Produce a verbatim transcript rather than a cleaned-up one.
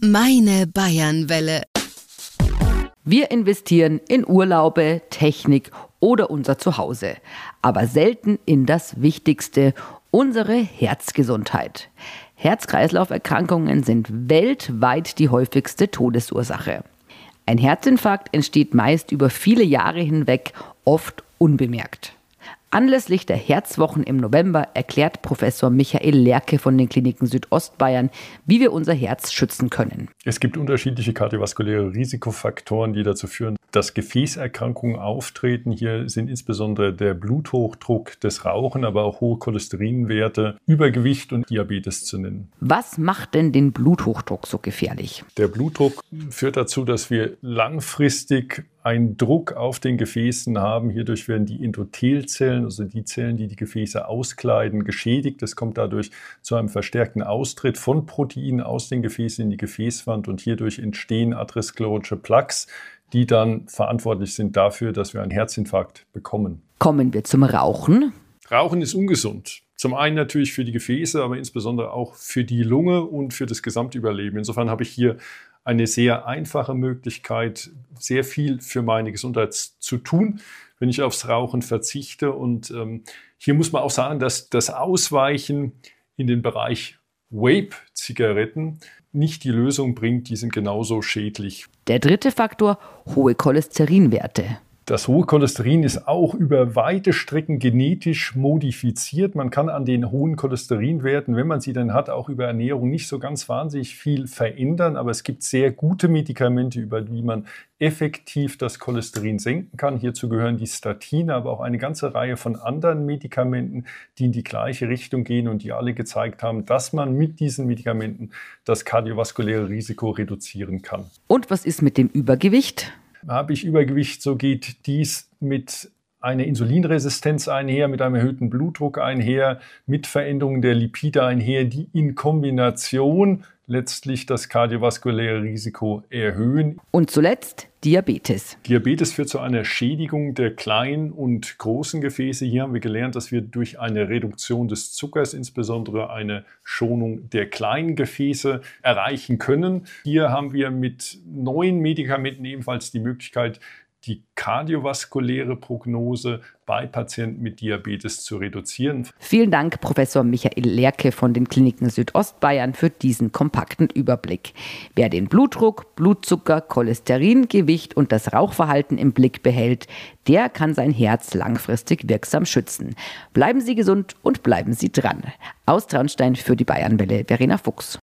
Meine Bayernwelle. Wir investieren in Urlaube, Technik oder unser Zuhause, aber selten in das Wichtigste, unsere Herzgesundheit. Herz-Kreislauf-Erkrankungen sind weltweit die häufigste Todesursache. Ein Herzinfarkt entsteht meist über viele Jahre hinweg, oft unbemerkt. Anlässlich der Herzwochen im November erklärt Professor Michael Lerche von den Kliniken Südostbayern, wie wir unser Herz schützen können. Es gibt unterschiedliche kardiovaskuläre Risikofaktoren, die dazu führen, dass Gefäßerkrankungen auftreten. Hier sind insbesondere der Bluthochdruck, das Rauchen, aber auch hohe Cholesterinwerte, Übergewicht und Diabetes zu nennen. Was macht denn den Bluthochdruck so gefährlich? Der Blutdruck führt dazu, dass wir langfristig einen Druck auf den Gefäßen haben. Hierdurch werden die Endothelzellen, also die Zellen, die die Gefäße auskleiden, geschädigt. Es kommt dadurch zu einem verstärkten Austritt von Proteinen aus den Gefäßen in die Gefäßwand und hierdurch entstehen atherosklerotische Plaques, die dann verantwortlich sind dafür, dass wir einen Herzinfarkt bekommen. Kommen wir zum Rauchen. Rauchen ist ungesund. Zum einen natürlich für die Gefäße, aber insbesondere auch für die Lunge und für das Gesamtüberleben. Insofern habe ich hier eine sehr einfache Möglichkeit, sehr viel für meine Gesundheit zu tun, wenn ich aufs Rauchen verzichte. Und ähm, hier muss man auch sagen, dass das Ausweichen in den Bereich Vape-Zigaretten nicht die Lösung bringt. Die sind genauso schädlich. Der dritte Faktor, hohe Cholesterinwerte. Das hohe Cholesterin ist auch über weite Strecken genetisch modifiziert. Man kann an den hohen Cholesterinwerten, wenn man sie dann hat, auch über Ernährung nicht so ganz wahnsinnig viel verändern. Aber es gibt sehr gute Medikamente, über die man effektiv das Cholesterin senken kann. Hierzu gehören die Statine, aber auch eine ganze Reihe von anderen Medikamenten, die in die gleiche Richtung gehen und die alle gezeigt haben, dass man mit diesen Medikamenten das kardiovaskuläre Risiko reduzieren kann. Und was ist mit dem Übergewicht? Habe ich Übergewicht, so geht dies mit einer Insulinresistenz einher, mit einem erhöhten Blutdruck einher, mit Veränderungen der Lipide einher, die in Kombination letztlich das kardiovaskuläre Risiko erhöhen. Und zuletzt Diabetes. Diabetes führt zu einer Schädigung der kleinen und großen Gefäße. Hier haben wir gelernt, dass wir durch eine Reduktion des Zuckers, insbesondere eine Schonung der kleinen Gefäße, erreichen können. Hier haben wir mit neuen Medikamenten ebenfalls die Möglichkeit, die kardiovaskuläre Prognose bei Patienten mit Diabetes zu reduzieren. Vielen Dank, Professor Michael Lerche von den Kliniken Südostbayern, für diesen kompakten Überblick. Wer den Blutdruck, Blutzucker, Cholesterin, Gewicht und das Rauchverhalten im Blick behält, der kann sein Herz langfristig wirksam schützen. Bleiben Sie gesund und bleiben Sie dran. Aus Traunstein für die Bayernwelle, Verena Fuchs.